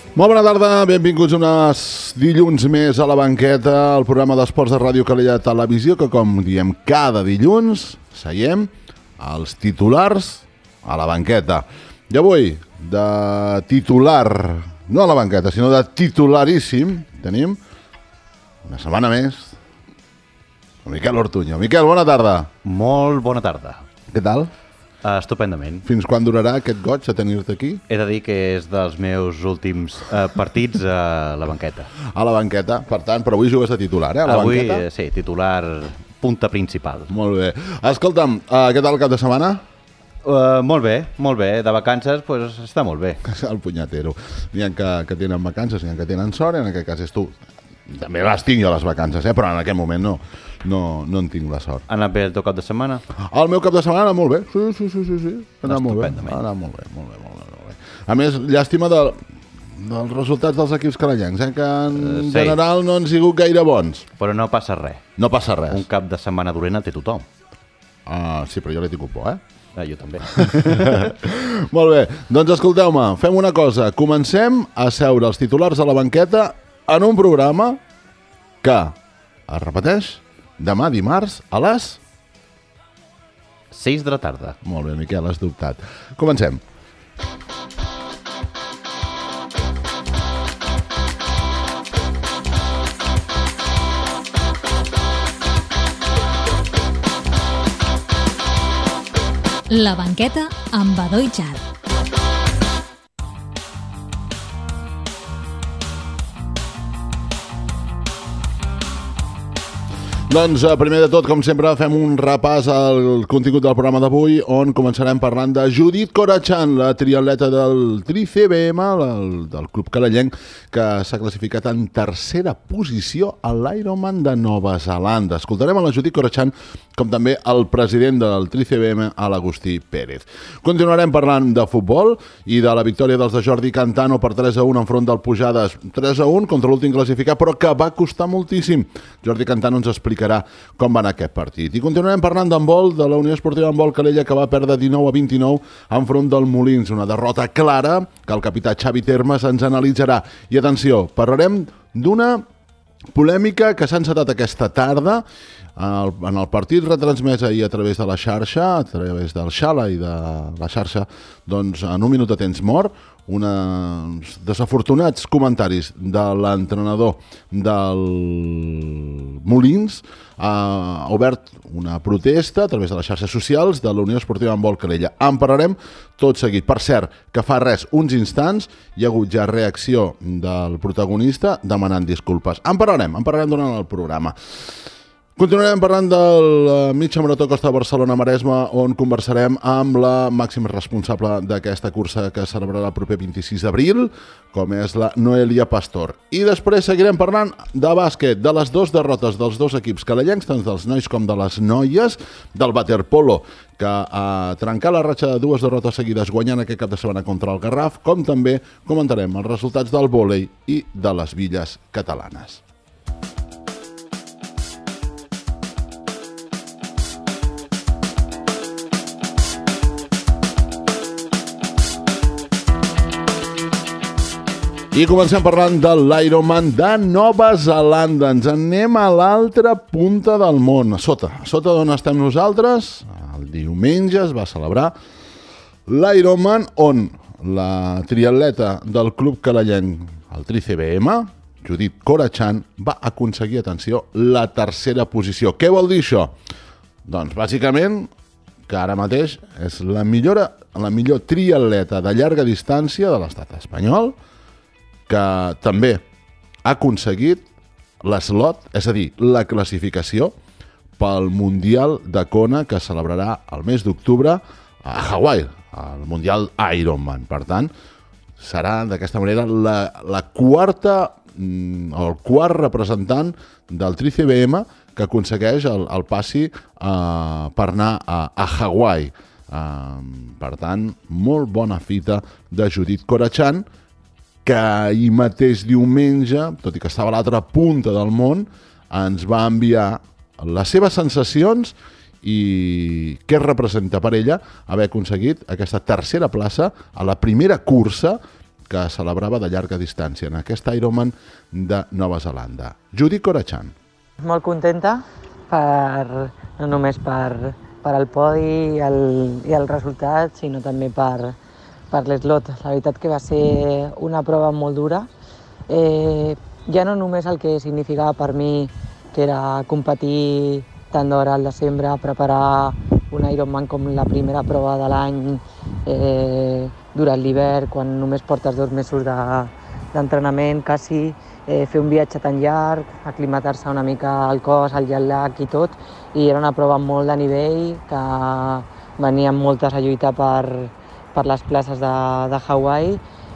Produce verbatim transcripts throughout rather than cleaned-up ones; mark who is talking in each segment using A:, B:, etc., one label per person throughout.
A: Molt bona tarda, benvinguts unes dilluns més a la banqueta, el programa d'esports de Ràdio Calella Televisió, que com diem cada dilluns, seiem els titulars a la banqueta. I avui, de titular, no a la banqueta, sinó de titularíssim, tenim una setmana més el Miquel Ortuño. Miquel, bona tarda.
B: Molt bona tarda.
A: Què tal?
B: Uh, estupendament.
A: Fins quan durarà aquest goig de tenir-te aquí?
B: He de dir que és dels meus últims uh, partits a la banqueta.
A: A la banqueta, per tant, però avui jugues de titular, eh? A la
B: avui,
A: banqueta?
B: sí, titular punta principal.
A: Molt bé. Escolta'm, uh, què tal el cap de setmana?
B: Uh, molt bé, molt bé. De vacances, pues, està molt bé.
A: El punyatero. N'hi ha que, que tenen vacances, n'hi ha que tenen sort, en aquest cas és tu. També les tinc jo, les vacances, eh? Però en aquest moment no, no, no en tinc la sort.
B: Ha anat bé el teu cap de setmana?
A: El meu cap de setmana ha anat molt bé. Sí, sí, sí, sí, sí. Ha anat molt bé.
B: Estupendament.
A: Ha anat molt bé, molt bé, molt bé, molt bé. A més, llàstima de, dels resultats dels equips calellencs, eh? Que en
B: Uh, sí.
A: general no han sigut gaire bons.
B: Però no passa res.
A: No passa res.
B: Un cap de setmana dolent el té tothom.
A: Ah, sí, però jo l'he tingut por, eh?
B: Uh, jo també.
A: Molt bé, doncs escolteu-me, fem una cosa. Comencem a seure els titulars a la banqueta en un programa que es repeteix demà dimarts a les...
B: sis de la tarda.
A: Molt bé, Miquel, has dubtat. Comencem.
C: La banqueta amb Badó i Char.
A: Doncs primer de tot, com sempre, fem un repàs al contingut del programa d'avui, on començarem parlant de Judit Corachán, la triatleta del Tri C B M, el, del club calellenc, que s'ha classificat en tercera posició a l'Ironman de Nova Zelanda. Escoltarem a la Judit Corachán, com també el president del Tri C B M, l'Agustí Pérez. Continuarem parlant de futbol i de la victòria dels de Jordi Cantano per tres a un enfront del Pujades, tres a un contra l'últim classificat, però que va costar moltíssim. Jordi Cantano ens explica com va anar aquest partit. I continuarem parlant d'handbol, de la Unió Esportiva Handbol Calella, que va perdre dinou a vint-i-nou enfront del Molins. Una derrota clara que el capità Xavi Termes ens analitzarà. I atenció, parlarem d'una polèmica que s'ha encetat aquesta tarda en el partit retransmès ahir a través de la xarxa, a través del Xala i de la xarxa, doncs en un minut de temps mort, uns desafortunats comentaris de l'entrenador del Molins ha obert una protesta a través de les xarxes socials de la Unió Esportiva Handbol Calella. En parlarem tot seguit. Per cert, que fa res, uns instants, hi ha hagut ja reacció del protagonista demanant disculpes. En parlarem, en parlarem durant el programa. Continuarem parlant del mitja marató Costa Barcelona-Maresme, on conversarem amb la màxima responsable d'aquesta cursa que es celebrarà el proper vint-i-sis d'abril, com és la Noelia Pastor. I després seguirem parlant de bàsquet, de les dues derrotes dels dos equips calellencs, tant dels nois com de les noies, del waterpolo, que ha trencat la ratxa de dues derrotes seguides guanyant aquest cap de setmana contra el Garraf, com també comentarem els resultats del vòlei i de les villes catalanes. I comencem parlant de l'Ironman de Nova Zelanda. Ens anem a l'altra punta del món, a sota. A sota d'on estem nosaltres, el diumenge es va celebrar l'Ironman, on la triatleta del club calellenc, el Tri C B M, Judit Corachán, va aconseguir, atenció, la tercera posició. Què vol dir això? Doncs, bàsicament, que ara mateix és la millor, la millor triatleta de llarga distància de l'estat espanyol, que també ha aconseguit l'eslot, és a dir, la classificació pel Mundial de Kona que es celebrarà el mes d'octubre a Hawaii, el Mundial Ironman. Per tant, serà d'aquesta manera la, la quarta o el quart representant del Tri C B M que aconsegueix el, el passi eh, per anar a, a Hawaii. Eh, per tant, molt bona fita de Judit Corachán, que ahir mateix diumenge, tot i que estava a l'altra punta del món, ens va enviar les seves sensacions i què representa per ella haver aconseguit aquesta tercera plaça a la primera cursa que celebrava de llarga distància en aquest Ironman de Nova Zelanda. Judit Corachán.
D: Molt contenta, per, no només per, per el podi i el, i el resultat, sinó també per, per l'eslot. La veritat que va ser una prova molt dura. Eh, ja no només el que significava per mi, que era competir tant d'hora al desembre, preparar un Ironman com la primera prova de l'any eh, durant l'hivern, quan només portes dos mesos de, d'entrenament, quasi, eh, fer un viatge tan llarg, aclimatar-se una mica al cos, al jet lag i tot, i era una prova molt de nivell, que venien moltes a lluitar per, per les places de, de Hawaii,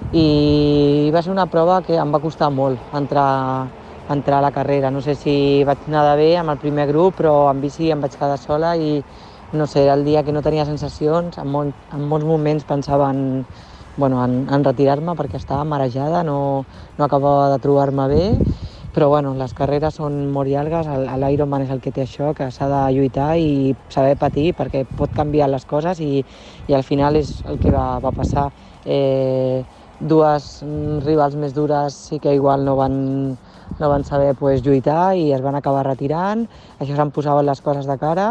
D: i va ser una prova que em va costar molt entrar, entrar a la carrera. No sé si vaig anar bé amb el primer grup, però en bici em vaig quedar sola i no sé, era el dia que no tenia sensacions. En, molt, en molts moments pensava en, bueno, en, en retirar-me perquè estava marejada, no, no acabava de trobar-me bé, però bueno, les carreres són molt llargues, l'Ironman és el que té això, que s'ha de lluitar i saber patir perquè pot canviar les coses i, i al final és el que va, va passar. Eh, dues rivals més dures sí que igual no van, no van saber pues, lluitar i es van acabar retirant, això se'm posaven les coses de cara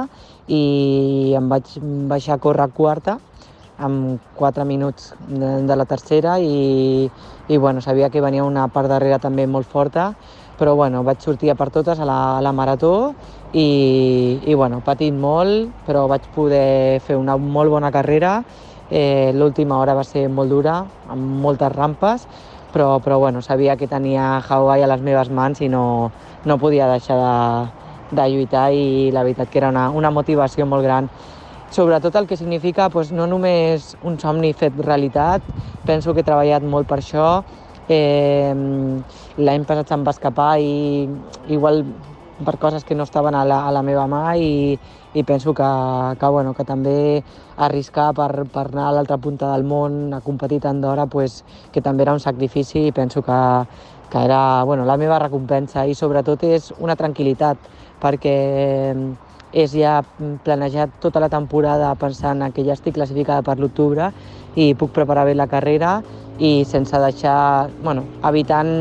D: i em vaig baixar a córrer quarta amb quatre minuts de, de la tercera i, i bueno, sabia que venia una part darrere també molt forta, però bueno, vaig sortir a per totes a la, a la marató i, i bueno, patint molt, però vaig poder fer una molt bona carrera. Eh, l'última hora va ser molt dura, amb moltes rampes, però, però bueno, sabia que tenia Hawaii a les meves mans i no, no podia deixar de, de lluitar i la veritat que era una, una motivació molt gran. Sobretot el que significa pues, no només un somni fet realitat, penso que he treballat molt per això, eh, l'any passat se'm va escapar i igual per coses que no estaven a la, a la meva mà i, i penso que, que, bueno, que també arriscar per, per anar a l'altra punta del món, a competir tant d'hora, pues, que també era un sacrifici i penso que, que era bueno, la meva recompensa i sobretot és una tranquil·litat perquè és ja planejat tota la temporada pensant que ja estic classificada per l'octubre i puc preparar bé la carrera i sense deixar, bueno, evitant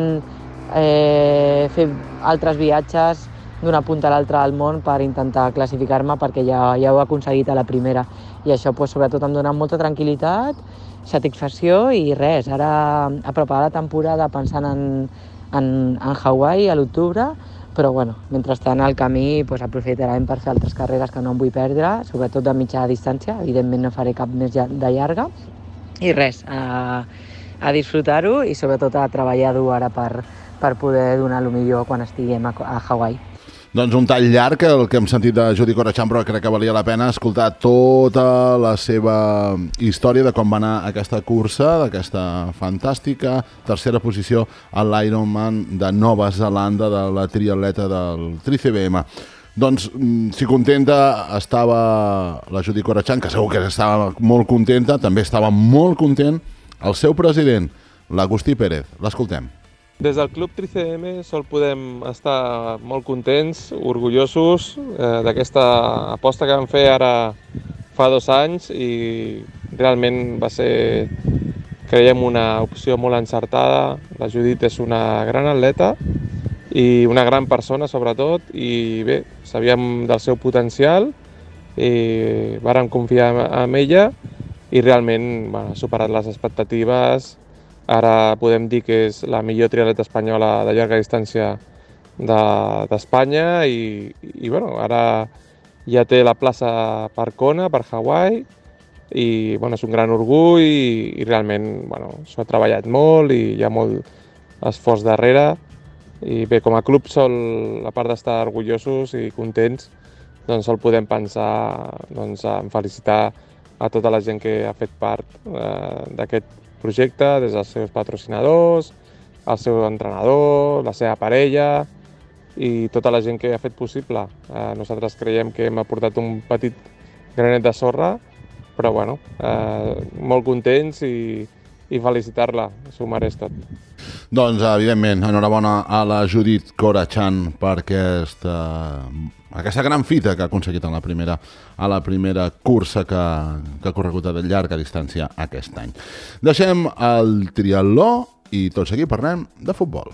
D: eh, fer altres viatges d'una punta a l'altra del món per intentar classificar-me perquè ja, ja ho he aconseguit a la primera. I això pues, sobretot em dona molta tranquil·litat, satisfacció i res. Ara a preparar la temporada pensant en, en, en Hawaii a l'octubre, però bueno, mentrestant al camí pues, aprofitarem per fer altres carreres que no em vull perdre, sobretot de mitja distància, evidentment no faré cap més de llarga. I res, a, a disfrutar-ho i sobretot a treballar dur ara per, per poder donar el millor quan estiguem a, a Hawaii.
A: Doncs un tall llarg, el que hem sentit de Judit Corachán, però crec que valia la pena escoltar tota la seva història de com va anar aquesta cursa, d'aquesta fantàstica tercera posició a l'Ironman de Nova Zelanda de la triatleta del Tri C B M. Doncs, si contenta estava la Judit Corachán, que segur que estava molt contenta, també estava molt content el seu president, l'Agustí Pérez. L'escoltem.
E: Des del Club Tri C M sol podem estar molt contents, orgullosos eh, d'aquesta aposta que vam fer ara fa dos anys i realment va ser, creiem, una opció molt encertada. La Judit és una gran atleta i una gran persona sobretot i bé, sabíem del seu potencial i vàrem confiar en ella i realment bueno, ha superat les expectatives. Ara podem dir que és la millor triatleta espanyola de llarga distància d'Espanya de, i, i bueno, ara ja té la plaça per Kona, per Hawaii i bueno, és un gran orgull i, i realment bueno, s'ho ha treballat molt i hi ha molt esforç darrere i bé, com a club sol, a part d'estar orgullosos i contents, doncs sol podem pensar doncs, en felicitar a tota la gent que ha fet part eh, d'aquest projecte, des dels seus patrocinadors, el seu entrenador, la seva parella i tota la gent que ha fet possible. Eh, nosaltres creiem que hem aportat un petit granet de sorra, però bueno, eh, molt contents i, i felicitar-la, s'ho mereix tot.
A: Doncs, evidentment, enhorabona a la Judit Corachan per aquesta, aquesta gran fita que ha aconseguit en la primera, a la primera cursa que, que ha corregut a llarga distància aquest any. Deixem el triatló i tot seguit parlem de futbol.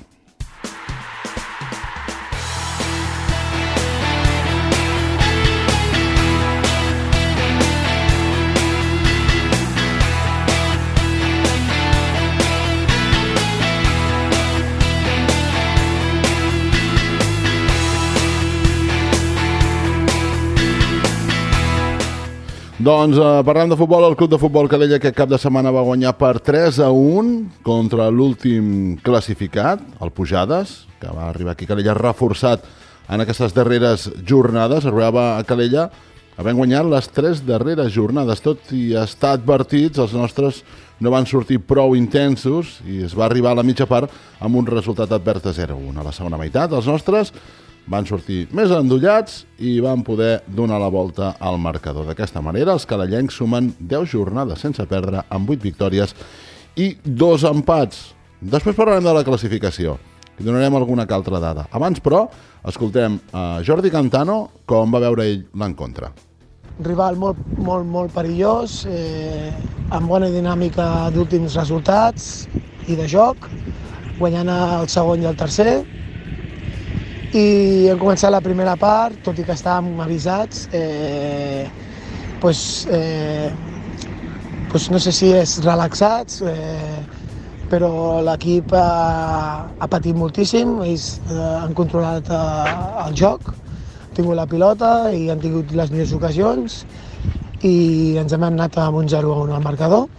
A: Doncs eh, parlant de futbol, el club de futbol Calella aquest cap de setmana va guanyar per tres a un contra l'últim classificat, el Pujades, que va arribar aquí a Calella reforçat en aquestes darreres jornades. Arribava a Calella havent guanyat les tres darreres jornades, tot i estar advertits, els nostres no van sortir prou intensos i es va arribar a la mitja part amb un resultat advers de zero a un. A la segona meitat, els nostres van sortir més endollats i van poder donar la volta al marcador. D'aquesta manera, els calellencs sumen deu jornades sense perdre, amb vuit victòries i dos empats. Després parlarem de la classificació i donarem alguna altra dada. Abans, però, escoltem a Jordi Cantano com va veure ell l'encontre.
F: Rival molt, molt, molt perillós, eh, amb bona dinàmica d'últims resultats i de joc, guanyant el segon i el tercer. I hem començat la primera part, tot i que estàvem avisats, eh, pues, eh, pues no sé si és relaxats, eh, però l'equip ha, ha patit moltíssim, ells eh, han controlat eh, el joc, han tingut la pilota i han tingut les millors ocasions i ens hem anat amb un zero a un al marcador.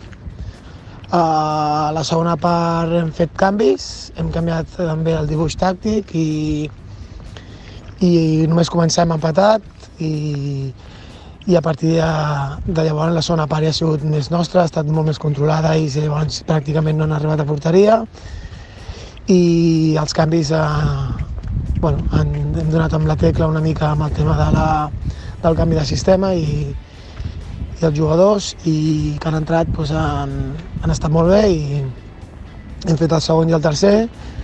F: A la segona part hem fet canvis, hem canviat també el dibuix tàctic i i només comencem empatat i, i a partir de, de llavors la segona part ja ha sigut més nostra, ha estat molt més controlada i llavors pràcticament no han arribat a porteria i els canvis eh, bueno, han, hem donat amb la tecla una mica amb el tema de la, del canvi de sistema i, i els jugadors i que han entrat doncs, han, han estat molt bé i hem fet el segon i el tercer.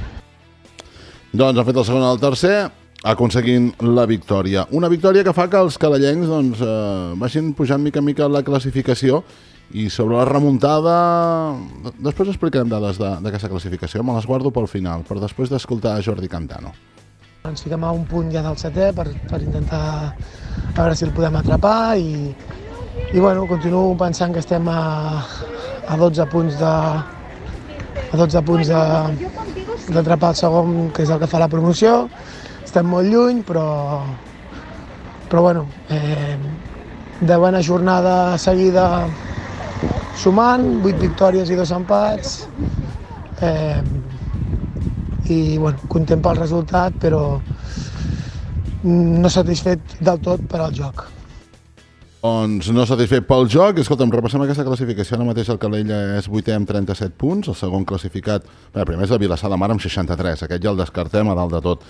A: Doncs han fet el segon i el tercer aconseguint la victòria. Una victòria que fa que els calellencs doncs, eh, vagin pujant mica en mica la classificació i sobre la remuntada... Després explicarem dades d'aquesta classificació, me les guardo pel final, per després d'escoltar Jordi Cantano.
F: Ens fiquem a un punt ja del setè per, per intentar veure si el podem atrapar i, i bueno, continuo pensant que estem a, a dotze punts de a dotze punts d'atrapar el segon, que és el que fa la promoció. Estem molt lluny, però, però bueno, eh, devena jornada seguida sumant, vuit victòries i dos empats, eh, i bueno, content pel resultat, però no satisfet del tot per al joc.
A: Doncs no satisfet pel joc. Escolta'm, repassem aquesta classificació. Ara mateix el Calella és vuitè amb trenta-set punts, el segon classificat, bé, el primer és el Vilassar de Mar amb seixanta-tres, aquest ja el descartem a dalt de tot.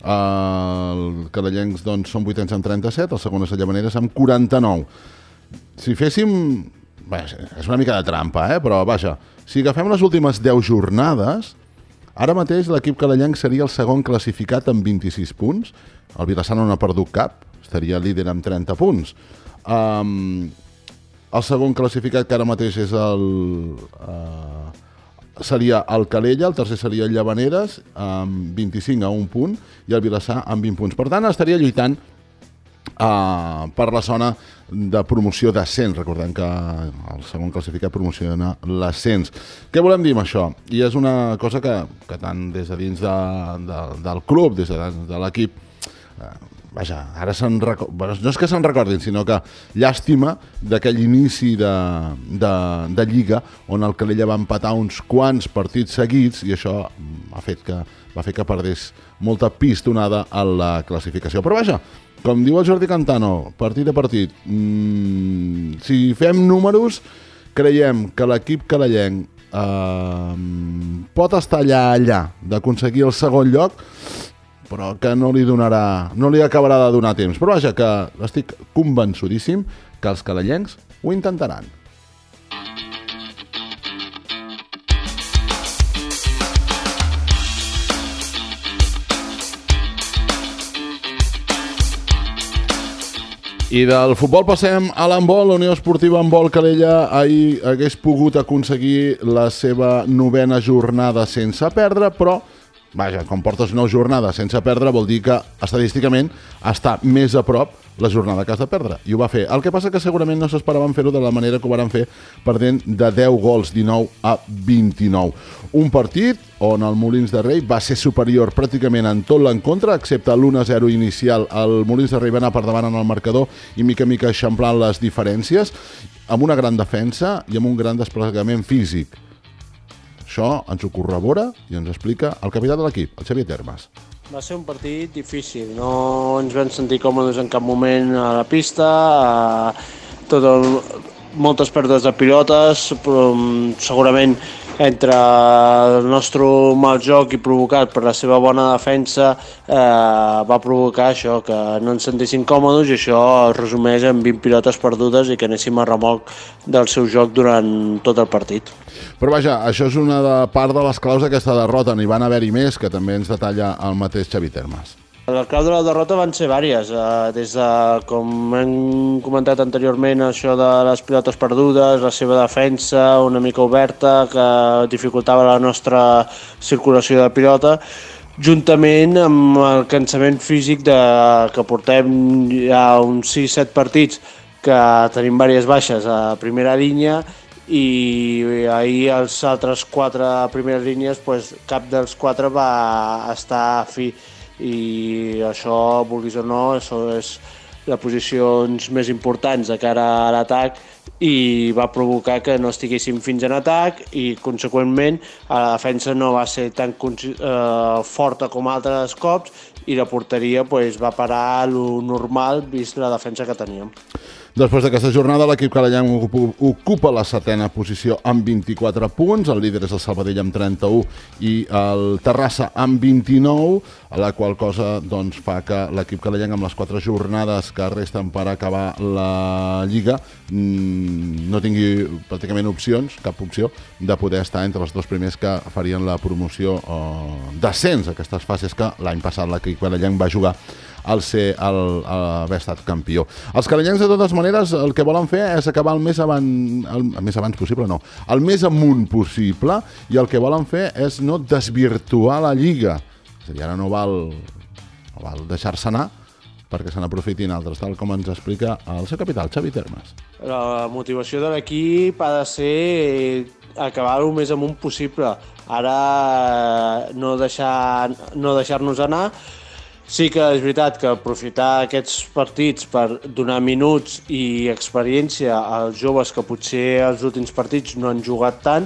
A: El Calellencs doncs, són vuitens amb trenta-set, el segon és el Llavaneres amb quaranta-nou. Si féssim... Bé, és una mica de trampa, eh? Però vaja, si agafem les últimes deu jornades, ara mateix l'equip calellenc seria el segon classificat amb vint-i-sis punts, el Vilassar no n'ha perdut cap, estaria líder amb trenta punts. Um, el segon classificat, que ara mateix és el... Uh, seria el Calella, el tercer seria el Llavaneres amb vint-i-cinc a un punt i el Vilassar amb vint punts. Per tant, estaria lluitant uh, per la zona de promoció d'ascens. Recordem que el segon classificat promociona l'ascens. Què volem dir amb això? I és una cosa que, que tant des de dins de, de, del club, des de, de l'equip, uh, vaja, ara se'n record... no és que se'n recordin, sinó que llàstima d'aquell inici de, de, de Lliga on el Calella va empatar uns quants partits seguits i això ha fet que, va fer que perdés molta pistonada a la classificació. Però vaja, com diu el Jordi Cantano, partit a partit, mmm, si fem números, creiem que l'equip calellenc eh, pot estar allà, allà, d'aconseguir el segon lloc, però que no li donarà, no li acabarà de donar temps. Però vaja, que estic convençudíssim que els calellencs ho intentaran. I del futbol passem a l'handbol. La Unió Esportiva Handbol Calella ahir hagués pogut aconseguir la seva novena jornada sense perdre, però, vaja, quan portes nou jornades sense perdre vol dir que estadísticament està més a prop la jornada que has de perdre, i ho va fer. El que passa que segurament no s'esperaven fer-ho de la manera que ho van fer, perdent de deu gols, dinou a vint-i-nou. Un partit on el Molins de Rei va ser superior pràcticament en tot l'encontre, excepte l'u a zero inicial. El Molins de Rei va anar per davant en el marcador i mica mica eixamplant les diferències, amb una gran defensa i amb un gran desplegament físic. Això ens ho corrobora i ens explica el capità de l'equip, el Xavier Termes.
G: Va ser un partit difícil, no ens vam sentir còmodes en cap moment a la pista, tot el, moltes pèrdues de pilotes, però segurament entre el nostre mal joc i provocat per la seva bona defensa eh, va provocar això, que no ens sentissin còmodes, i això es resumeix en vint pilotes perdudes i que anéssim a remolc del seu joc durant tot el partit.
A: Però vaja, això és una de part de les claus d'aquesta derrota, n'hi van haver-hi més, que també ens detalla el mateix Xavi Termes.
G: Les claus de la derrota van ser vàries, des de, com hem comentat anteriorment, això de les pilotes perdudes, la seva defensa una mica oberta, que dificultava la nostra circulació de pilota, juntament amb el cansament físic de, que portem ja uns sis set partits, que tenim diverses baixes a primera línia, i ahir els altres quatre primeres línies, pues, cap dels quatre va estar a fi, i això, vulguis o no, això és les posicions més importants de cara a l'atac, i va provocar que no estiguéssim fins en atac, i conseqüentment la defensa no va ser tan eh, forta com altres cops, i la porteria pues, va parar lo normal vist la defensa que teníem.
A: Després d'aquesta jornada, l'equip calellenc ocupa la setena posició amb vint-i-quatre punts, el líder és el Sabadell amb trenta-u i el Terrassa amb vint-i-nou, a la qual cosa doncs, fa que l'equip calellenc amb les quatre jornades que resten per acabar la Lliga no tingui pràcticament opcions, cap opció, de poder estar entre els dos primers que farien la promoció o descens, aquestes fases que l'any passat l'equip calellenc va jugar al ser el, el haver estat campió. Els calellencs, de totes maneres, el que volen fer és acabar el més abans, el, el més abans possible, no, el més amunt possible, i el que volen fer és no desvirtuar la Lliga. És a dir, ara no val, no val deixar-se anar perquè se n'aprofitin altres, tal com ens explica el seu capital, Xavi Termes.
G: La motivació de l'equip ha de ser acabar el més amunt possible. Ara no deixar, no deixar-nos anar. Sí que és veritat que aprofitar aquests partits per donar minuts i experiència als joves que potser els últims partits no han jugat tant,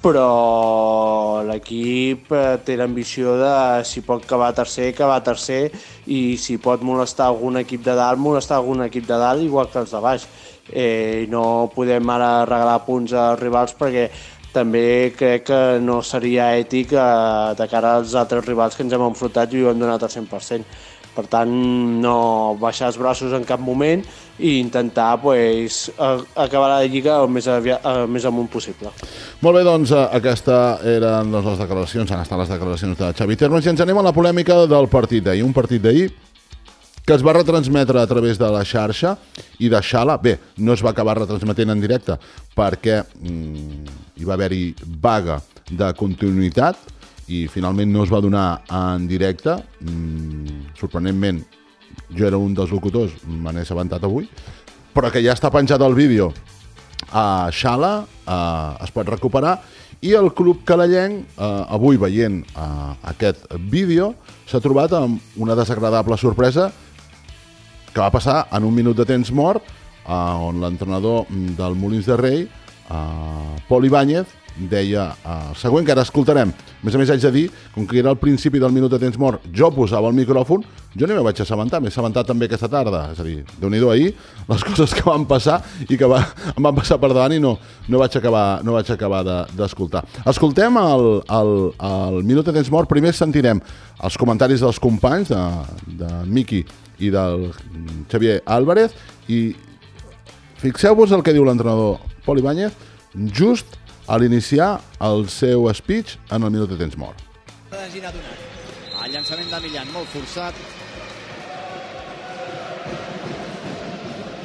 G: però l'equip té l'ambició de, si pot acabar tercer, acabar tercer, i si pot molestar algun equip de dalt, molestar algun equip de dalt, igual que els de baix. Eh, no podem ara regalar punts als rivals perquè també crec que no seria ètic eh, de cara als altres rivals que ens hem enfrontat i ho hem donat al cent per cent. Per tant, no baixar els braços en cap moment i intentar pues, acabar la Lliga el més, aviat, el més amunt possible.
A: Molt bé, doncs aquesta eren les declaracions, han estat les declaracions de Xavi Termes, i ens anem a la polèmica del partit d'ahir. Un partit d'ahir que es va retransmetre a través de la xarxa i de Xala. Bé, no es va acabar retransmetent en directe perquè mm, hi va haver-hi vaga de continuïtat i finalment no es va donar en directe. Mm, sorprenentment, jo era un dels locutors, me n'he assabentat avui, però que ja està penjat el vídeo a Xala, eh, es pot recuperar, i el club calellenc, eh, avui veient eh, aquest vídeo, s'ha trobat amb una desagradable sorpresa que va passar en un minut de temps mort, eh, on l'entrenador del Molins de Rei, eh, Pol Ibáñez, deia el eh, següent, que ara escoltarem. A més a més, haig de dir, com que era el principi del minut de temps mort, jo posava el micròfon, jo no m'hi vaig assabentar, m'he assabentat també aquesta tarda. És a dir, Déu-n'hi-do ahir, les coses que van passar i que va, em van passar per davant i no, no vaig acabar, no vaig acabar d'escoltar. De, Escoltem el, el, el minut de temps mort. Primer sentirem els comentaris dels companys, de, de Miqui i del Xavier Álvarez, i fixeu-vos el que diu l'entrenador Pol Ibáñez just a l'iniciar el seu speech en el minut de temps mort.
H: El llançament de Millan, molt forçat.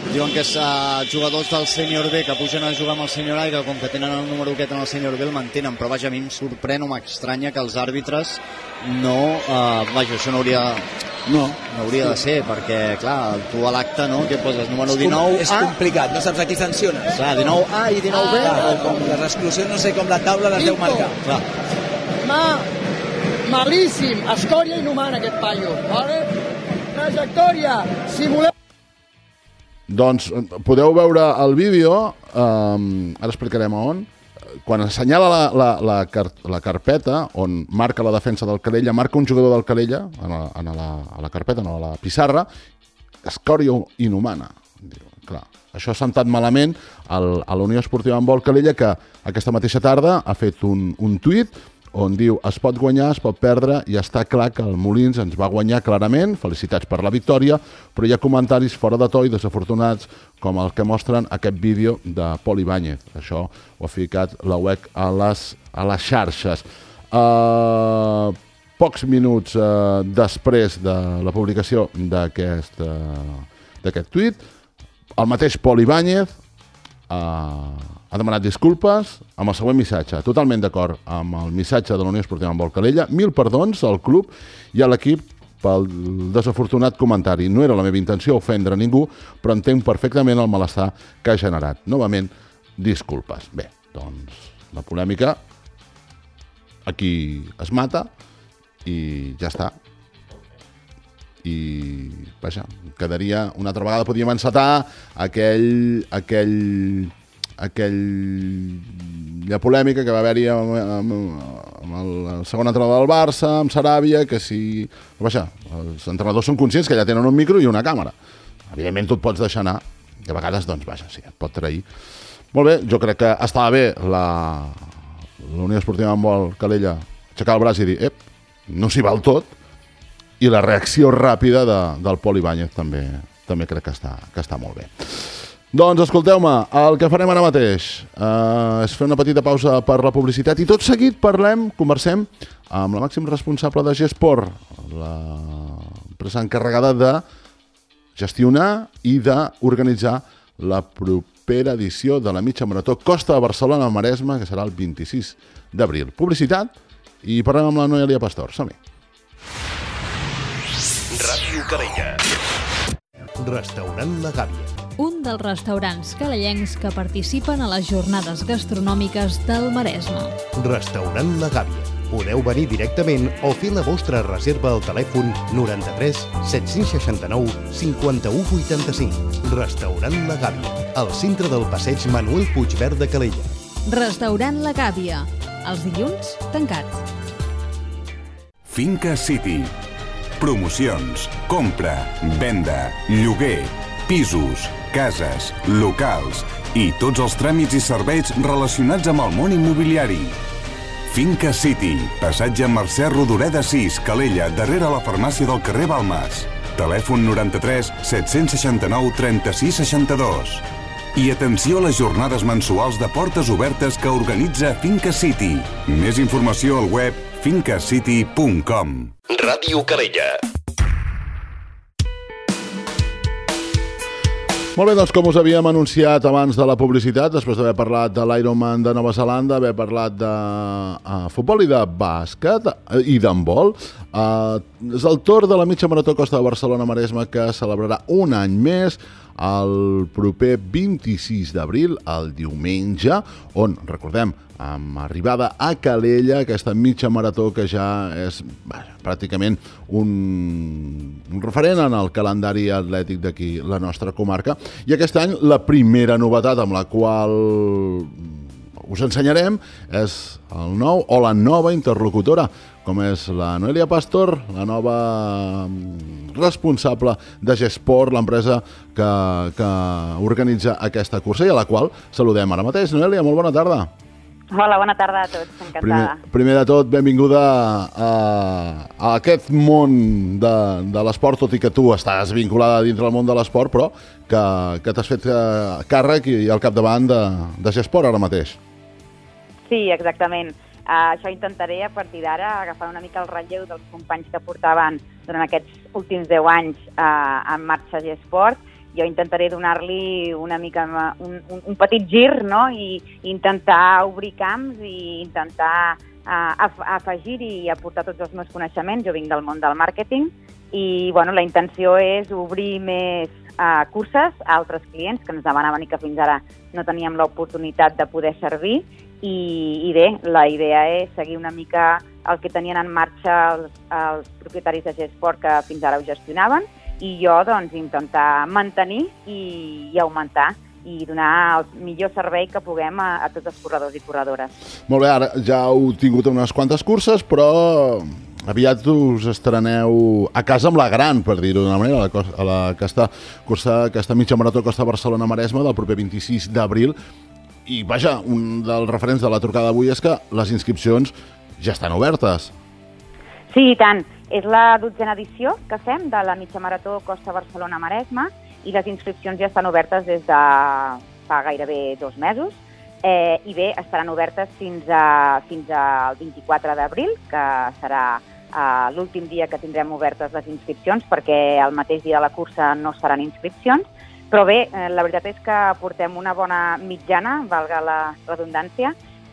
I: Diuen que és uh, jugadors del Sènior B que pugen a jugar amb el Sènior A i que com que tenen el número aquest en el Sènior B el mantenen, però vaja, a mi em sorprèn o m'estranya que els àrbitres no... Uh, vaja, això no hauria... No, no hauria de ser, perquè, clar, tu a l'acte, no?, què poses? Número dinou A...
H: És complicat, no saps a qui sanciones.
I: Clar, dinou A i dinou B...
H: Ah, o com les exclusions, no sé com la taula les deu marcar.
I: Clar.
J: Ma, malíssim, escòria inhumana aquest paio, vale? Trajectòria, si voleu...
A: Doncs podeu veure el vídeo, um, ara explicarem a on, quan assenyala la, la, la, car la carpeta on marca la defensa del Calella, marca un jugador del Calella en la, en la, a la carpeta, no, a la pissarra, escòria inhumana. Clar, això ha sentat malament el, a la Unió Esportiva Handbol Calella, que aquesta mateixa tarda ha fet un, un tuit on diu es pot guanyar, es pot perdre, i està clar que el Molins ens va guanyar clarament, felicitats per la victòria, però hi ha comentaris fora de to i desafortunats com el que mostren aquest vídeo de Pol Ibáñez. Això ho ha ficat la U E C a les, a les xarxes. Uh, pocs minuts uh, després de la publicació d'aquest uh, d'aquest tuit, el mateix Pol Ibáñez uh, ha demanat disculpes amb el següent missatge. Totalment d'acord amb el missatge de la Unió Esportiva Handbol Calella. Mil perdons al club i a l'equip pel desafortunat comentari. No era la meva intenció ofendre ningú, però entenc perfectament el malestar que ha generat. Novament, disculpes. Bé, doncs la polèmica aquí es mata i ja està. I, vaja, quedaria una altra vegada, podíem encetar aquell... aquell aquella polèmica que va haver-hi amb, amb, amb el segon entrenador del Barça, amb Saràbia, que si... Vaja, els entrenadors són conscients que ja tenen un micro i una càmera. Evidentment tu et pots deixar anar, i a vegades, doncs, vaja, sí, et pot trair. Molt bé, jo crec que estava bé la, la Unió Esportiva Handbol Calella aixecar el braç i dir, ep, no s'hi val tot, i la reacció ràpida de, del Pol Ibáñez també, també crec que està, que està molt bé. Doncs escolteu-me, el que farem ara mateix uh, és fer una petita pausa per la publicitat i tot seguit parlem, conversem amb la màxima responsable de G-Sport, l'empresa encarregada de gestionar i d'organitzar la propera edició de la mitja marató Costa de Barcelona-Maresme, que serà el vint-i-sis d'abril. Publicitat i parlem amb la Noelia Pastor. Som-hi.
K: Ràdio Calella. Restaurant La Gàbia.
C: Un dels restaurants calellencs que participen a les jornades gastronòmiques del Maresme.
K: Restaurant La Gàbia. Podeu venir directament o fer la vostra reserva al telèfon noranta-tres set-cents seixanta-nou cinquanta-u vuitanta-cinc. Restaurant La Gàbia, al centre del passeig Manuel Puigverd de Calella.
C: Restaurant La Gàbia. Els dilluns, tancat.
L: Finca City. Promocions, compra, venda, lloguer, pisos, cases, locals i tots els tràmits i serveis relacionats amb el món immobiliari. Finca City, passatge Mercè Rodoreda sis, Calella, darrere la farmàcia del carrer Balmes. Telèfon noranta-tres set-cents seixanta-nou trenta-sis seixanta-dos. I atenció a les jornades mensuals de portes obertes que organitza Finca City. Més informació al web finca city punt com.
K: Ràdio Calella.
A: Molt bé, doncs com us havíem anunciat abans de la publicitat, després d'haver parlat de l'Ironman de Nova Zelanda, haver parlat de uh, futbol i de bàsquet uh, i d'handbol, uh, és el torn de la mitja marató Costa de Barcelona-Maresme, que celebrarà un any més el proper vint-i-sis d'abril, el diumenge, on, recordem, amb arribada a Calella, aquesta mitja marató que ja és bé, pràcticament un, un referent en el calendari atlètic d'aquí, la nostra comarca. I aquest any la primera novetat amb la qual us ensenyarem és el nou o la nova interlocutora, com és la Noelia Pastor, la nova responsable de G-Sport, l'empresa que, que organitza aquesta cursa i a la qual saludem ara mateix. Noelia, molt bona tarda.
M: Hola, bona tarda a tots, encantada.
A: Primer, primer de tot, benvinguda a, a aquest món de, de l'esport, tot i que tu estàs vinculada dintre del món de l'esport, però que, que t'has fet càrrec i al capdavant de, de G-Sport ara mateix.
M: Sí, exactament. Uh, això intentaré a partir d'ara agafar una mica el relleu dels companys que portaven durant aquests últims deu anys uh, en marxa G-Sport jo intentaré donar-li una mica un, un, un petit gir, no? I intentar obrir camps i intentar uh, afegir-hi i aportar tots els meus coneixements. Jo vinc del món del màrqueting i bueno, la intenció és obrir més uh, curses a altres clients que ens demanaven i que fins ara no teníem l'oportunitat de poder servir. I, i bé, la idea és seguir una mica el que tenien en marxa els, els propietaris de G-Sport que fins ara ho gestionaven i jo doncs intentar mantenir i, i augmentar i donar el millor servei que puguem a, a tots els corredors i corredores.
A: Molt bé, ara ja heu tingut unes quantes curses, però aviat us estreneu a casa amb la gran, per dir-ho d'una manera, a la, a la, aquesta cursa, aquesta mitja marató Costa Barcelona-Maresme del proper vint-i-sis d'abril. I vaja, un dels referents de la trucada d'avui és que les inscripcions ja estan obertes.
M: Sí, i tant. És la dotzena edició que fem de la mitja marató Costa Barcelona-Maresme i les inscripcions ja estan obertes des de fa gairebé dos mesos. Eh, I bé, estaran obertes fins, a, fins al vint-i-quatre d'abril, que serà eh, l'últim dia que tindrem obertes les inscripcions, perquè el mateix dia de la cursa no seran inscripcions. Però bé, eh, la veritat és que portem una bona mitjana, valga la redundància,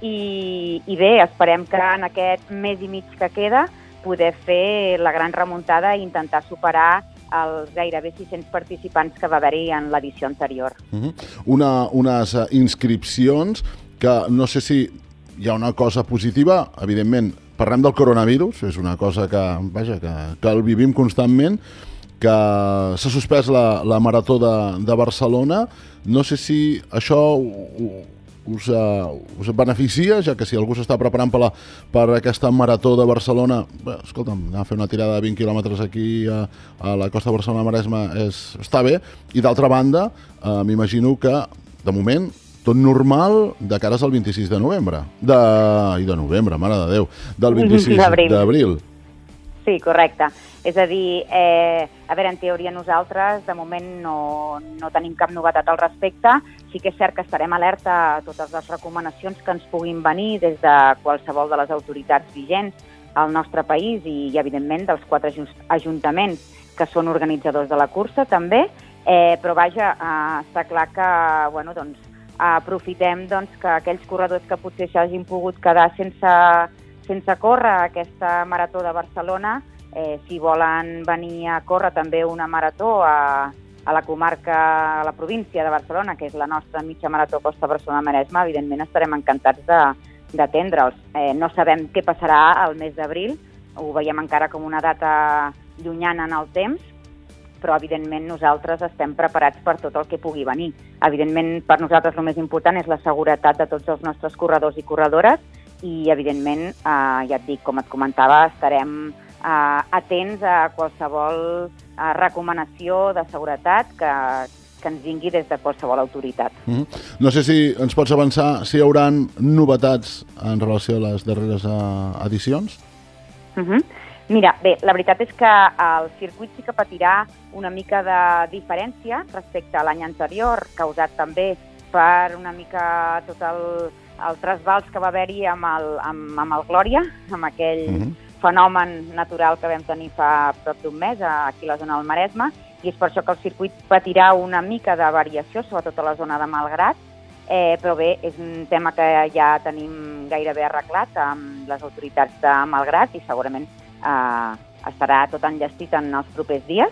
M: i, i bé, esperem que en aquest mes i mig que queda poder fer la gran remuntada i intentar superar els gairebé sis-cents participants que va haver-hi en l'edició anterior.
A: Uh-huh. Una, unes inscripcions que no sé si hi ha una cosa positiva, evidentment, parlem del coronavirus, és una cosa que, vaja, que, que el vivim constantment, que s'ha suspès la, la Marató de, de Barcelona. No sé si això us, uh, us beneficia, ja que si algú s'està preparant per, la, per aquesta Marató de Barcelona, bé, escolta'm, anar a fer una tirada de vint quilòmetres aquí a, a la Costa Barcelona-Maresme està bé. I d'altra banda, uh, m'imagino que, de moment, tot normal de cares al vint-i-sis de novembre. De... I de novembre, mare de Déu. Del vint-i-sis d'abril.
M: Sí, correcte. És a dir, eh, a veure, en teoria nosaltres de moment no, no tenim cap novetat al respecte. Sí que és cert que estarem alerta a totes les recomanacions que ens puguin venir des de qualsevol de les autoritats vigents al nostre país i, i evidentment, dels quatre ajuntaments que són organitzadors de la cursa, també. Eh, però, vaja, eh, està clar que, bueno, doncs, aprofitem doncs, que aquells corredors que potser s'hagin pogut quedar sense, sense córrer aquesta Marató de Barcelona, Eh, si volen venir a córrer també una marató a, a la comarca, a la província de Barcelona, que és la nostra mitja marató Costa Barcelona-Maresme, evidentment estarem encantats d'atendre'ls. Eh, no sabem què passarà al mes d'abril, ho veiem encara com una data llunyana en el temps, però evidentment nosaltres estem preparats per tot el que pugui venir. Evidentment per nosaltres el més important és la seguretat de tots els nostres corredors i corredores i evidentment, eh, ja et dic, com et comentava, estarem Uh, atents a qualsevol uh, recomanació de seguretat que, que ens vingui des de qualsevol autoritat.
A: Mm-hmm. No sé si ens pots avançar si hi haurà novetats en relació a les darreres uh, edicions?
M: Mm-hmm. Mira, bé, la veritat és que el circuit sí que patirà una mica de diferència respecte a l'any anterior, causat també per una mica tot el, el trasbals que va haver-hi amb, el, amb, amb el Glòria, amb aquell... Mm-hmm. fenomen natural que vam tenir fa prop d'un mes aquí a la zona del Maresme, i és per això que el circuit patirà una mica de variació, sobretot a la zona de Malgrat, eh, però bé, és un tema que ja tenim gairebé arreglat amb les autoritats de Malgrat i segurament eh, estarà tot enllestit en els propers dies.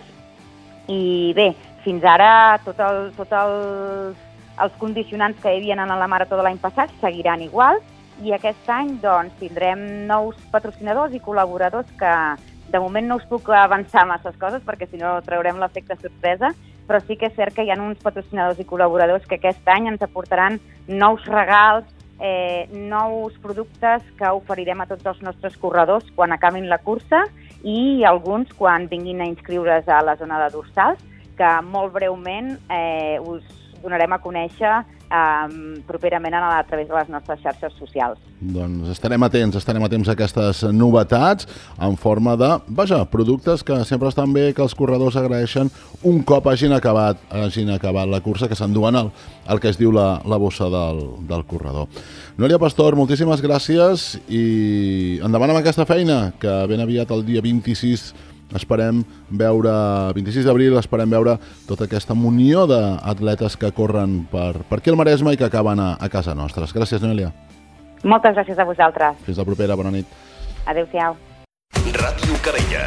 M: I bé, fins ara tots el, tot els, els condicionants que hi havia en la marató de l'any passat seguiran igual, i aquest any doncs, tindrem nous patrocinadors i col·laboradors que de moment no us puc avançar masses coses perquè si no traurem l'efecte sorpresa, però sí que és cert que hi ha uns patrocinadors i col·laboradors que aquest any ens aportaran nous regals, eh, nous productes que oferirem a tots els nostres corredors quan acabin la cursa i alguns quan vinguin a inscriure's a la zona de dorsals, que molt breument eh, us donarem a conèixer Um, properament a, a través de les nostres xarxes socials.
A: Doncs estarem atents, estarem atents a aquestes novetats en forma de, vaja, productes que sempre estan bé, que els corredors agraeixen un cop hagin acabat, hagin acabat la cursa, que s'enduen el, el que es diu la, la bossa del, del corredor. Núria Pastor, moltíssimes gràcies i endavant amb aquesta feina, que ben aviat el dia vint-i-sis esperem veure, vint-i-sis d'abril, esperem veure tota aquesta munió d'atletes que corren per, per aquí al Maresme i que acaben a, a casa nostres. Gràcies, Noelia.
M: Moltes gràcies a vosaltres.
A: Fins la propera, bona nit.
M: Adéu-siau.
N: Ràdio Calella.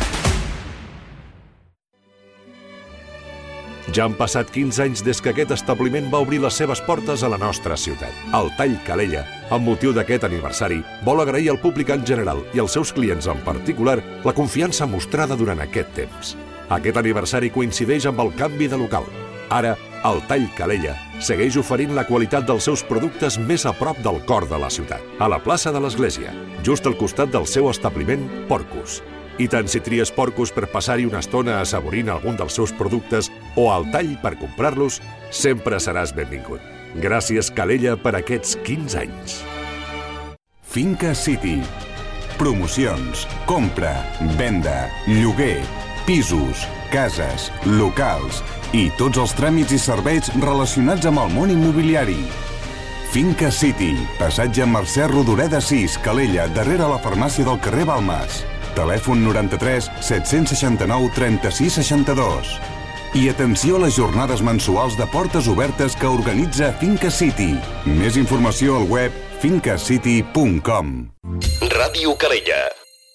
N: Ja han passat quinze anys des que aquest establiment va obrir les seves portes a la nostra ciutat. El Tall Calella, amb motiu d'aquest aniversari, vol agrair al públic en general i als seus clients en particular la confiança mostrada durant aquest temps. Aquest aniversari coincideix amb el canvi de local. Ara, el Tall Calella segueix oferint la qualitat dels seus productes més a prop del cor de la ciutat, a la plaça de l'Església, just al costat del seu establiment Porcus. I tant si tries Porcus per passar-hi una estona assaborint algun dels seus productes o al tall per comprar-los, sempre seràs benvingut. Gràcies, Calella, per aquests quinze anys.
L: Finca City. Promocions, compra, venda, lloguer, pisos, cases, locals i tots els tràmits i serveis relacionats amb el món immobiliari. Finca City, passatge Mercè Rodoreda sis, Calella, darrere la farmàcia del carrer Balmes. Telèfon noranta-tres set-cents seixanta-nou trenta-sis seixanta-dos. I atenció a les jornades mensuals de portes obertes que organitza Finca City. Més informació al web finca city punt com.
N: Ràdio Calella.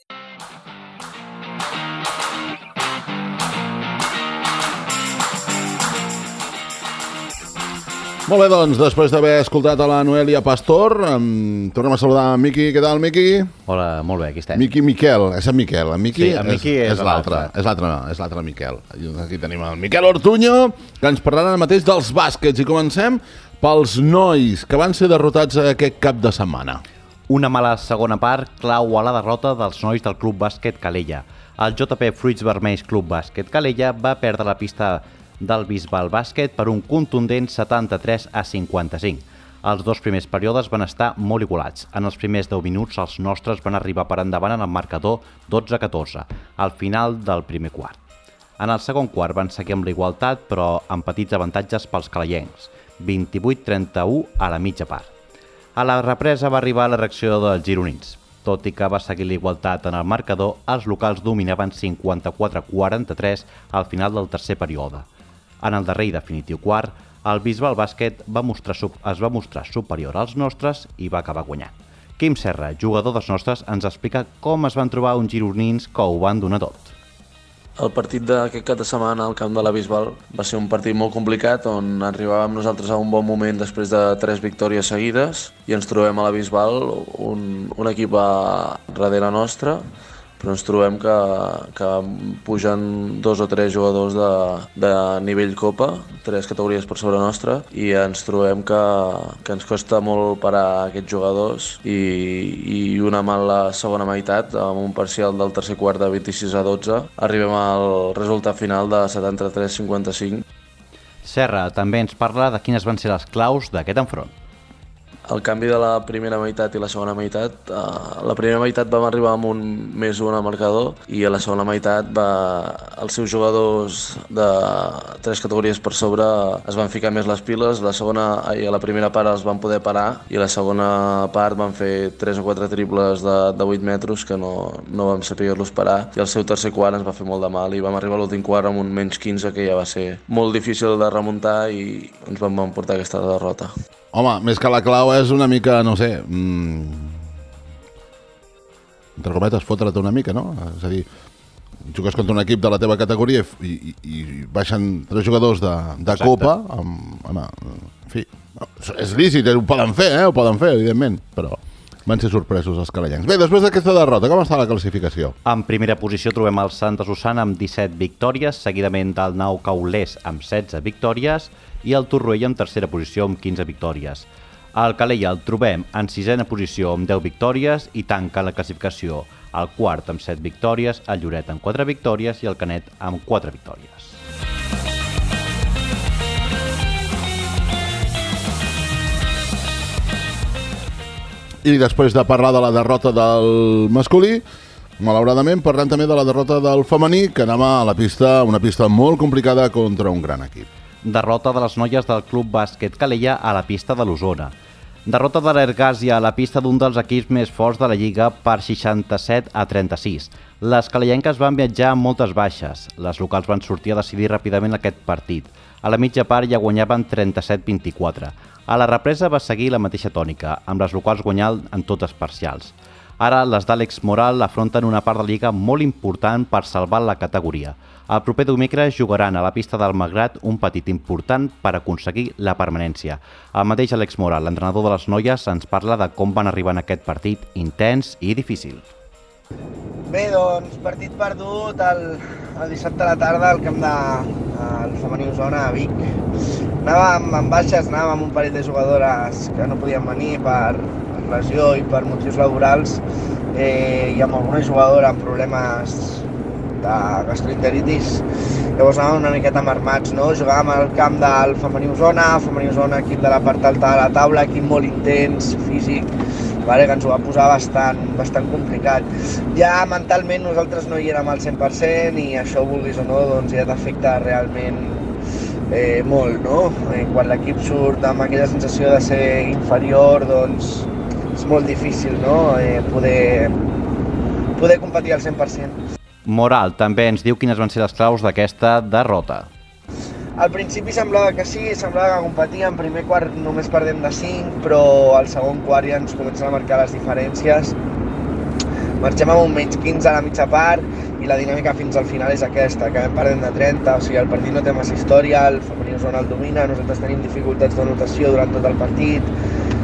A: Molt bé, doncs, després d'haver escoltat a la Noelia Pastor, um, tornem a saludar en Miqui. Què tal, Miqui?
B: Hola, molt bé, aquí estem.
A: Miqui Miquel, és en Miquel. En Miqui
B: sí, en Miqui és, és
A: l'altre. És l'altre, no, és l'altre Miquel. Aquí tenim el Miquel Ortuño, que ens parlarà ara mateix dels bàsquets. I comencem pels nois, que van ser derrotats aquest cap de setmana.
B: Una mala segona part clau a la derrota dels nois del Club Bàsquet Calella. El J P Fruits Vermells Club Bàsquet Calella va perdre la pista del Bisbal Bàsquet per un contundent setanta-tres a cinquanta-cinc. Els dos primers períodes van estar molt igualats. En els primers deu minuts els nostres van arribar per endavant en el marcador dotze a catorze, al final del primer quart. En el segon quart van seguir amb la igualtat, però amb petits avantatges pels calellencs, vint-i-vuit a trenta-u a la mitja part. A la represa va arribar la reacció dels gironins. Tot i que va seguir la igualtat en el marcador, els locals dominaven cinquanta-quatre a quaranta-tres al final del tercer període. En el darrer i definitiu quart, el Bisbal Bàsquet va mostrar, es va mostrar superior als nostres i va acabar guanyant. Quim Serra, jugador dels nostres, ens explica com es van trobar uns gironins que ho van donar tot.
O: El partit d'aquest cap de setmana al camp de la Bisbal va ser un partit molt complicat on arribàvem nosaltres a un bon moment després de tres victòries seguides i ens trobem a la Bisbal, un, un equip a darrere nostra, però ens trobem que, que pugen dos o tres jugadors de, de nivell Copa, tres categories per sobre nostra, i ens trobem que, que ens costa molt parar aquests jugadors i, i una mala segona meitat, amb un parcial del tercer quart de vint-i-sis a dotze, arribem al resultat final de setanta-tres a cinquanta-cinc.
B: Serra també ens parla de quines van ser les claus d'aquest enfront.
O: El canvi de la primera meitat i la segona meitat, eh, la primera meitat vam arribar amb un més un al marcador i a la segona meitat va, els seus jugadors de tres categories per sobre es van ficar més les piles, la segona i a la primera part els van poder parar i a la segona part van fer tres o quatre triples de, de vuit metres que no, no vam saber-los parar i el seu tercer quart ens va fer molt de mal i vam arribar a l'últim quart amb un menys quinze que ja va ser molt difícil de remuntar i ens vam emportar aquesta derrota.
A: Home, més que la clau és una mica, no sé, mmm, entre cometes, fotre't una mica, no? És a dir, jugues contra un equip de la teva categoria i, i, i baixen tres jugadors de, de Copa, amb, home, en fi, és lícit, ho poden fer, eh? Ho poden fer, evidentment, però van ser sorpresos els calellencs. Bé, després d'aquesta derrota, com està la classificació?
B: En primera posició trobem el Santa Susana amb disset victòries, seguidament del Nou Caulers amb setze victòries, i el Torroella en tercera posició amb quinze victòries. El Calella el trobem en sisena posició amb deu victòries i tanca la classificació el quart amb set victòries, el Lloret amb quatre victòries i el Canet amb quatre victòries.
A: I després de parlar de la derrota del masculí, malauradament parlem també de la derrota del femení, que anem a la pista, una pista molt complicada contra un gran equip.
B: Derrota de les noies del Club Bàsquet Calella a la pista de l'Osona. Derrota de l'Ergàsia a la pista d'un dels equips més forts de la Lliga per seixanta-set a trenta-sis. Les calellenques van viatjar amb moltes baixes. Les locals van sortir a decidir ràpidament aquest partit. A la mitja part ja guanyaven trenta-set a vint-i-quatre. A la represa va seguir la mateixa tònica, amb les locals guanyant en totes parcials. Ara les d'Àlex Moral afronten una part de la Lliga molt important per salvar la categoria. El proper dimecres jugaran a la pista del Malgrat un partit important per aconseguir la permanència. El mateix Àlex Moral, l'entrenador de les noies, ens parla de com van arribar en aquest partit intens i difícil.
P: Bé, doncs, partit perdut el, el dissabte a la tarda al camp del femení Osona a Vic. Anàvem amb baixes, anàvem amb un parell de jugadores que no podien venir per lesió i per motius laborals eh, i amb alguna jugadora amb problemes de gastroenteritis. Llavors anàvem una miqueta marmats, no? Jugàvem al camp del femení Osona, femení Osona, equip de la part alta de la taula, equip molt intens, físic, vale, que ens ho va posar bastant, bastant complicat. Ja mentalment nosaltres no hi érem al cent per cent i això, vulguis o no, doncs ja t'afecta realment eh, molt, no? Eh, quan l'equip surt amb aquella sensació de ser inferior, doncs és molt difícil, no? Eh, poder, poder competir al cent per cent.
B: Moral també ens diu quines van ser les claus d'aquesta derrota.
P: Al principi semblava que sí, semblava que competíem, primer quart només perdem de cinc, però al segon quart ja ens comencen a marcar les diferències. Marxem amb un menys quinze a la mitja part i la dinàmica fins al final és aquesta, acabem perdent de trenta, o sigui, el partit no té massa història, el femení Osona el domina, nosaltres tenim dificultats d'anotació durant tot el partit,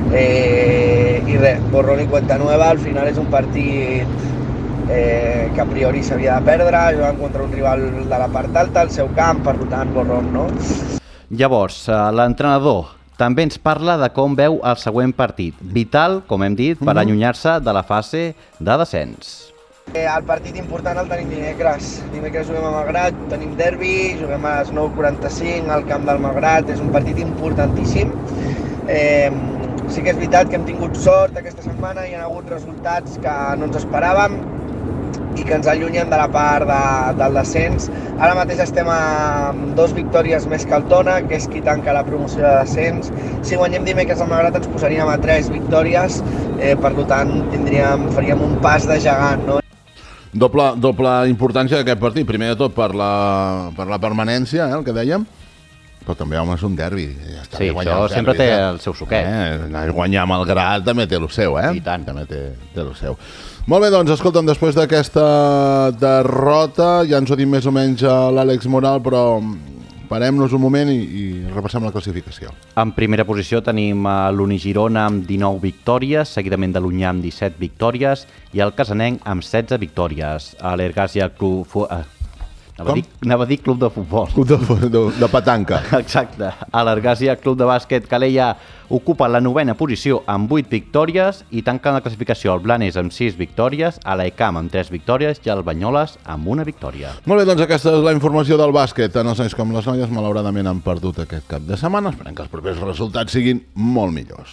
P: eh, i res, borrón i cuenta nueva, al final és un partit Eh, que a priori s'havia de perdre, jugant contra un rival de la part alta, al seu camp, per tant, borrón, no?
B: Llavors, l'entrenador també ens parla de com veu el següent partit. Vital, com hem dit, per allunyar-se de la fase de descens.
P: Eh, el partit important el tenim dimecres. Dimecres juguem a Malgrat, tenim derbi, juguem a les nou quaranta-cinc al camp del Malgrat, és un partit importantíssim. Eh, sí que és veritat que hem tingut sort aquesta setmana, hi ha hagut resultats que no ens esperàvem, i que ens allunyen de la part de, del descens. Ara mateix estem amb dos victòries més que el Tona, que és qui tanca la promoció de descens. Si guanyem dimecres al Malgrat ens posaríem a tres victòries, eh, per tant tindríem, faríem un pas de gegant, no?
A: Doble, doble importància d'aquest partit. Primer de tot per la, per la permanència, eh, el que dèiem, però també, home, és un derbi. Ja està,
B: sí, això sempre té eh? el seu suquet.
A: Eh? Guanyar amb el Grat també té el seu, eh?
B: I tant.
A: També té, té el seu. Molt bé, doncs, escolta'm, després d'aquesta derrota, ja ens ho ha dit més o menys l'Àlex Moral, però parem-nos un moment i, i repassem la classificació.
B: En primera posició tenim l'Unigirona amb dinou victòries, seguidament de l'Unyà amb disset victòries i el Casanenc amb setze victòries. A l'Ergàsia Club... Eh, Anava a, dir, anava a dir club de futbol.
A: Club de, de, de petanca.
B: Exacte. A l'Ergàsia Club de Bàsquet Calella ocupa la novena posició amb vuit victòries i tanquen la classificació el Blanes amb sis victòries, a l'Aicam amb tres victòries i el Banyoles amb una victòria.
A: Molt bé, doncs aquesta és la informació del bàsquet. Tant els nois com les noies malauradament han perdut aquest cap de setmana. Esperem que els propers resultats siguin molt millors.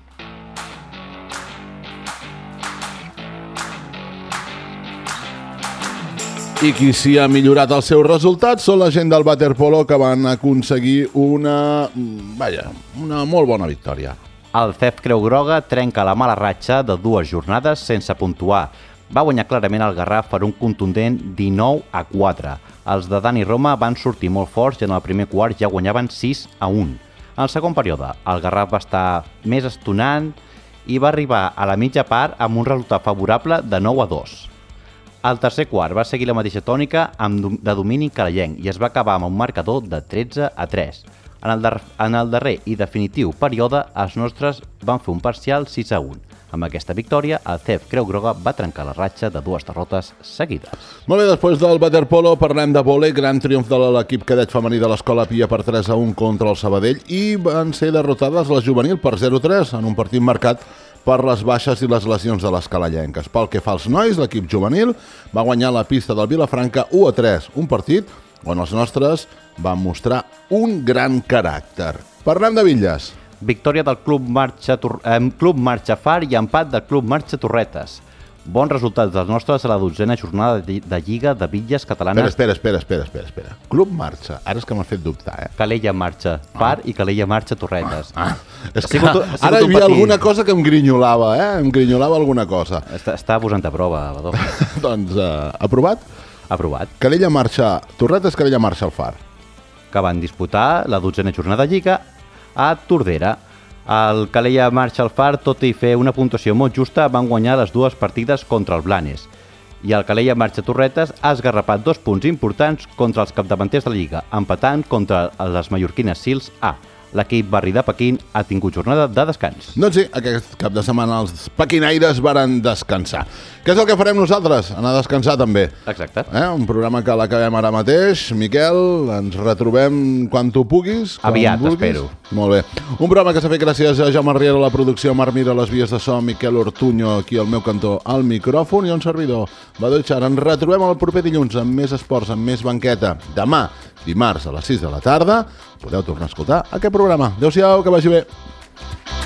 A: I qui s'hi ha millorat els seus resultats són la gent del waterpolo, que van aconseguir una, vaja, una molt bona victòria.
B: El C E F Creu Groga trenca la mala ratxa de dues jornades sense puntuar. Va guanyar clarament el Garraf per un contundent dinou a quatre. Els de Dani Roma van sortir molt forts i en el primer quart ja guanyaven sis a un. En el segon període, el Garraf va estar més estonant i va arribar a la mitja part amb un resultat favorable de nou a dos. El tercer quart va seguir la mateixa tònica de domini calellenc i es va acabar amb un marcador de tretze a tres. En el, dar en el darrer i definitiu període, els nostres van fer un parcial sis a un. Amb aquesta victòria, el C E F Creu Groga va trencar la ratxa de dues derrotes seguides.
A: Molt bé, després del waterpolo parlem de vòlei. Gran triomf de l'equip cadet femení de l'Escola Pia per tres a un contra el Sabadell i van ser derrotades la juvenil per zero a tres en un partit marcat per les baixes i les lesions de les calellenques. Pel que fa als nois, l'equip juvenil va guanyar la pista del Vilafranca u a tres, un partit on els nostres van mostrar un gran caràcter. Parlem de bitlles.
B: Victòria del Club Marxa, eh, Club Marxa Far i empat del Club Marxa Torretes. Bons resultats dels nostres a la dotzena jornada de, de Lliga de Bitlles Catalanes.
A: Espera, espera, espera, espera, espera. Club marxa. Ara és que m'ha fet dubtar, eh?
B: Calella marxa Far ah. i Calella marxa Torretes.
A: Ah, és que sigut, ara hi havia alguna cosa que em grinyolava, eh? Em grinyolava alguna cosa.
B: Està, està posant a prova, Badó.
A: Doncs, uh, aprovat?
B: Aprovat.
A: Calella marxa Torretes, Calella marxa el Far.
B: Que van disputar la dotzena jornada de Lliga a Tordera. El Calella marxa al Far, tot i fer una puntuació molt justa, van guanyar les dues partides contra el Blanes. I el Calella marxa Torretes ha esgarrapat dos punts importants contra els capdavanters de la Lliga, empatant contra les mallorquines Sils A. L'equip barri de Pequín ha tingut jornada de descans.
A: Doncs sí, aquest cap de setmana els pequinaires varen descansar. Què és el que farem nosaltres? Anar a descansar també.
B: Exacte.
A: Eh? Un programa que l'acabem ara mateix. Miquel, ens retrobem quan tu puguis. Quan
B: Aviat,
A: vulguis.
B: espero.
A: Molt bé. Un programa que s'ha fet gràcies a Jaume Riera a la producció, Marc Mira a les vies de so, Miquel Ortuño aquí al meu cantó al micròfon i un servidor, Badó Char. Ens retrobem el proper dilluns amb més esports, amb més banqueta. Demà, dimarts a les sis de la tarda, podeu tornar a escoltar aquest programa. Adéu-siau, que vagi bé.